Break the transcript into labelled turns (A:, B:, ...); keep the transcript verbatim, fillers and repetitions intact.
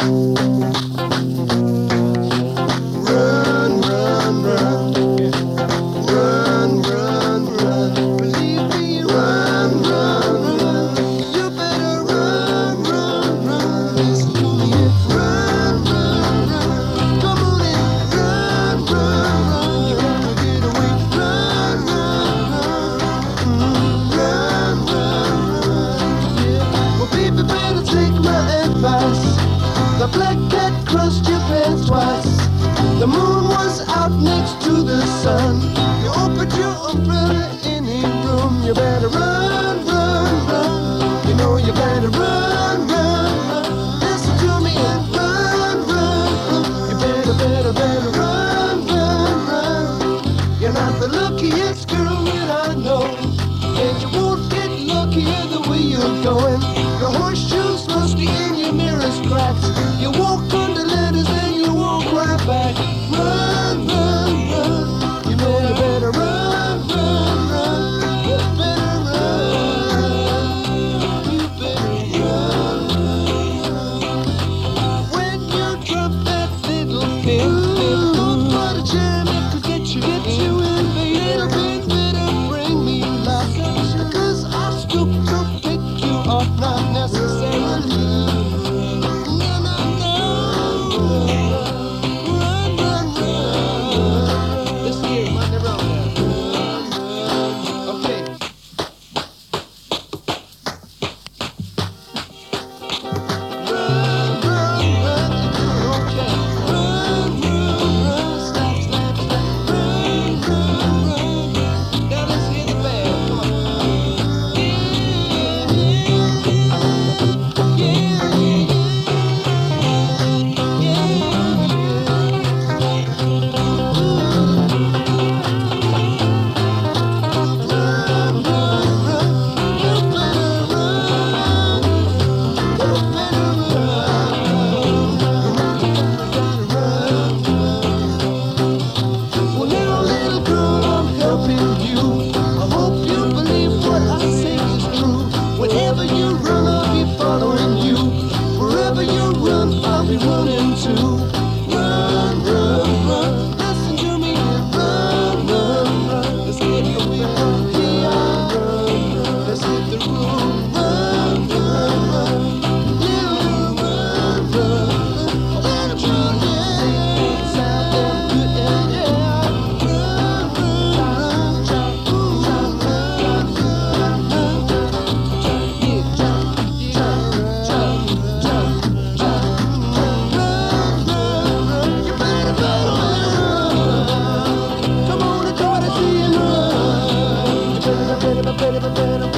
A: Run, run, run. Run, run, run. Believe me, run, run, run. You better run, run, run. Listen to me. Run, run, run. Come on in. Run, run, run. You gotta get away. Run, run, run. Run, run, run. Yeah. Well, baby, better take my advice. The black cat crossed your path twice. The moon was out next to the sun. You opened your umbrella in any room. You better run, run, run. You know you better run, run, run. Listen to me and run, run, run. You better, better, better run, run, run. You're not the luckiest girl that I know, and you won't get luckier the way you're going. Your horseshoes rusty in your mirror's cracks. You walk under letters and you won't cry back. Run, run, run. You know you better run, run, run. You better run. You better run, run. When you drop that little pin, don't try to jam it, 'cause get you, get you in, baby. Little pin better bring me luck, 'cause I stoop to pick you up, not necessarily. No, no, no. Run, run, run. This year, Monday Road. Okay. Run, run, run. Okay. Run, run, run. Stop, stop, stop. Run, run, run. Now let's hit the band. Come on. Yeah, yeah, well, now, little girl, I'm helping you. I hope you believe what I say is true. Whenever you run, I'll be following you. Wherever you run, I'll be running too. Run, run, run. Listen to me. Run, run, run. Let's get away from here. Run, run. Let's hit the road. Run, run, run. Yeah, run, run, run. Let 'em run, yeah. Sound them good, yeah, yeah. Run, run, run. Ooh, run, run, run, run. Yeah, jump, jump, jump, jump, jump. Run, run, run. You better, better run. Come on and try to see him run. You better, better, better, better, better.